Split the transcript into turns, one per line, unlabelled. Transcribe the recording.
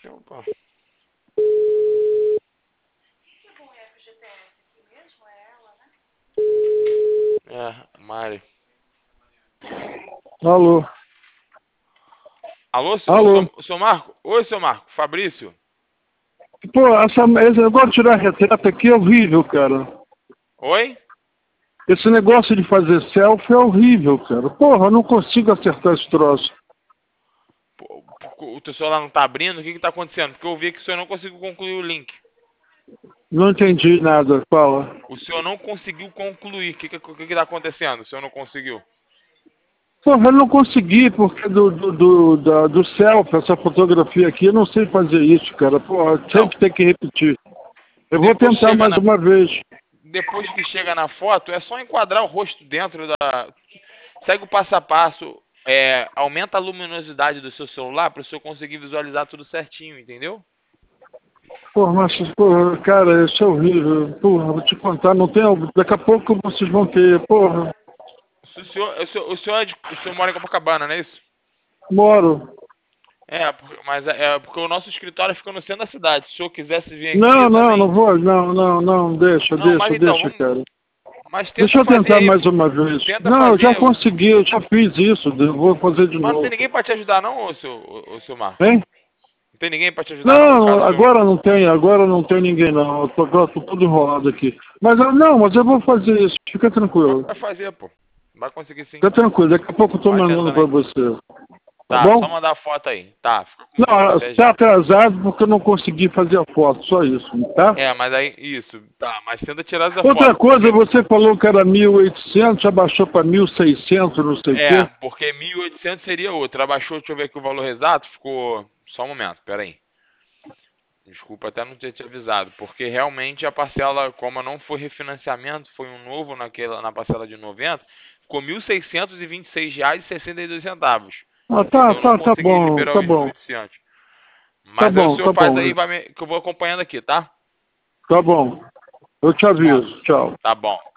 Opa. Mari.
Alô?
Alô,
Alô?
seu Marco? Oi, seu Marco. Fabrício.
Pô, esse negócio de tirar retrato aqui é horrível, cara.
Oi?
Esse negócio de fazer selfie é horrível, cara. Porra, eu não consigo acertar esse troço.
Pô, o teu celular não tá abrindo? O que que tá acontecendo? Porque eu vi que o senhor não conseguiu concluir o link.
Não entendi nada, fala.
O senhor não conseguiu concluir. O que tá acontecendo? O senhor não conseguiu?
Porra, eu não consegui, porque do selfie, essa fotografia aqui, eu não sei fazer isso, cara. Porra,
Não.
sempre tem que repetir. Eu vou
Depois
tentar
chega
mais
na,
uma vez.
depois que chega na foto, é só enquadrar o rosto dentro da. Segue o passo a passo. Aumenta a luminosidade do seu celular para o senhor conseguir visualizar tudo certinho, entendeu?
Porra, mas, porra, cara, isso é horrível. Porra, vou te contar, não tem. Daqui a pouco vocês vão ter, porra.
O senhor mora em Copacabana, não é isso?
Moro.
Mas é porque o nosso escritório fica no centro da cidade. Se o senhor quisesse vir aqui,
Não,
eu
não,
também.
não vou. Não, deixa,
Não, mas
deixa,
então,
deixa, cara.
mas
Deixa
tenta
eu
fazer
tentar
aí,
mais
pô.
uma vez.
Tenta
Não, eu já
fazer.
consegui, eu já fiz isso. Eu vou fazer de
Mas não tem
novo.
ninguém para te ajudar, não, ô seu Marco?
Hein?
Não tem ninguém para te ajudar, não,
Não,
caso o senhor.
agora não tem ninguém não. Tô tudo enrolado aqui. Mas eu vou fazer isso. Fica tranquilo.
Vai fazer, pô. Vai conseguir sim.
Fica tranquilo, daqui a pouco eu tô
Vai
mandando
tentando
pra
aí.
você. Tá
Tá, só
bom?
mandar a foto aí. Tá, fica com Deus.
Não,
Até
tá
já.
atrasado porque eu não consegui fazer a foto, só isso, tá?
Mas aí, isso. Tá, mas tenta tirar essa
Outra
foto,
coisa,
porque.
você falou que era 1.800, já baixou para 1.600, não sei o quê.
Porque 1.800 seria outro. Abaixou, deixa eu ver aqui o valor exato. Ficou. Só um momento, pera aí. Desculpa até não ter te avisado, porque realmente a parcela, como não foi refinanciamento, foi um novo na parcela de 90, ficou R$ 1.626,62.
Ah,
Então eu não
tá
consegui
bom,
liberar
tá
os
bom,
1.800.
tá
Mas aí o
bom,
senhor
tá
faz
bom,
aí, que eu vou acompanhando aqui, tá?
tá bom. Eu te
Ó,
aviso, tchau.
tá bom.